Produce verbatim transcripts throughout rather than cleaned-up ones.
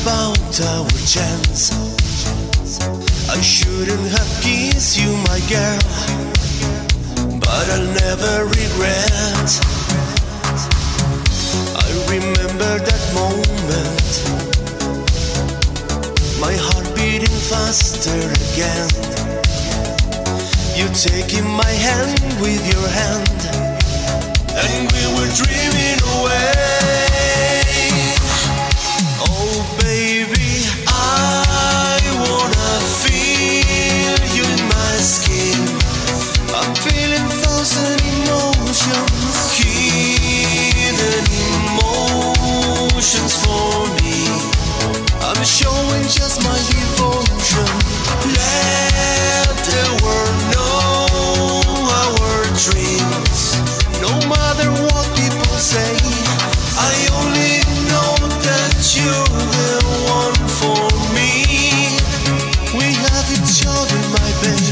about our chance. I shouldn't have kissed you, my girl, but I'll never regret. I remember that moment, my heart beating faster again. You taking my hand with your hand, and we were dreaming away. Oh baby, I wanna feel you in my skin. I'm feeling thousand emotions, hidden emotions for me. I'm showing just my devotion. Let the world know our dreams. No matter what people say, I only know that you're the one for me. We have each other, my baby.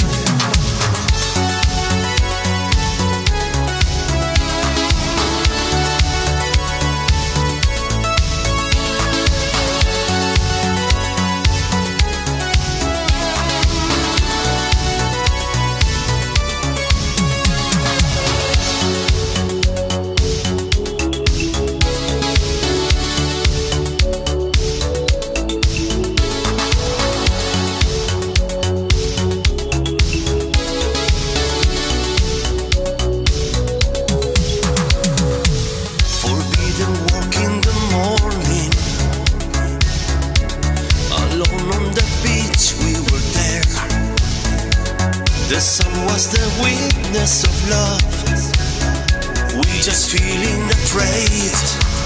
The sun was the witness of love. We just feeling afraid,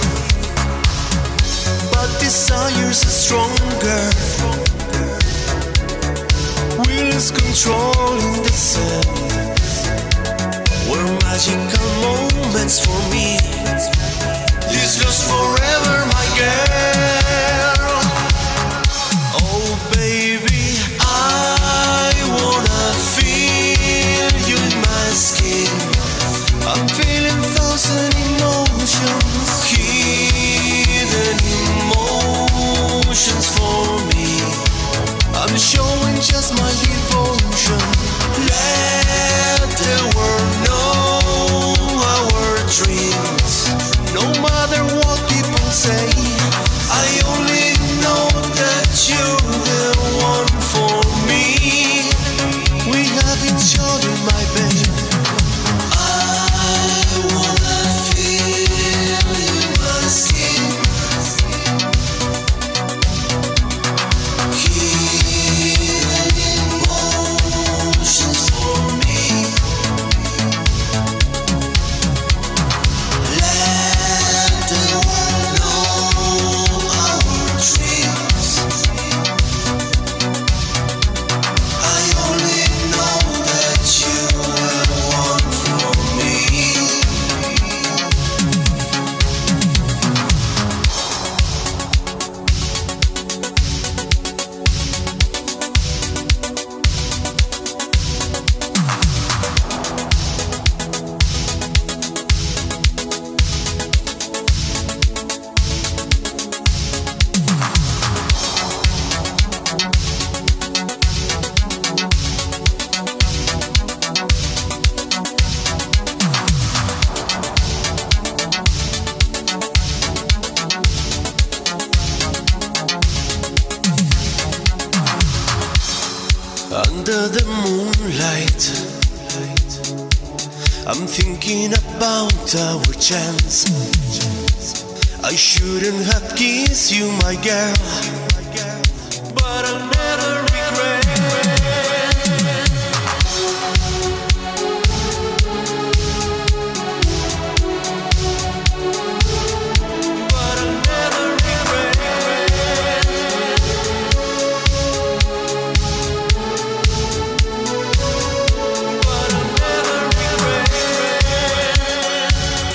but desires are stronger. We lose control in the sun. Were magical moments for me. This lost forever, my girl. Oh baby, I wanna feel you in my skin. I'm feeling thousand emotions, hidden emotions for me. I'm showing just my devotion. Let the world know our dreams. No matter what people say, I only know that you're the one for me. We have each other, my baby. I wanna feel you in my skin. Hidden emotions for me. Let the world know our dreams. I only know that you are one for me. Under the moonlight, I'm thinking about our chance. I shouldn't have kissed you, my girl, but I'll never regret. But I'll never regret.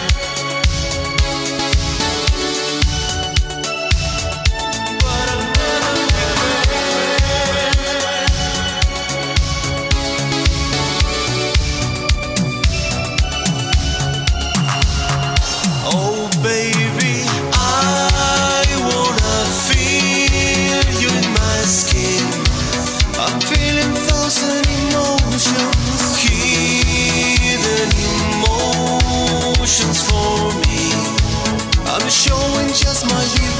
But I'll never I'm showing just my devotion.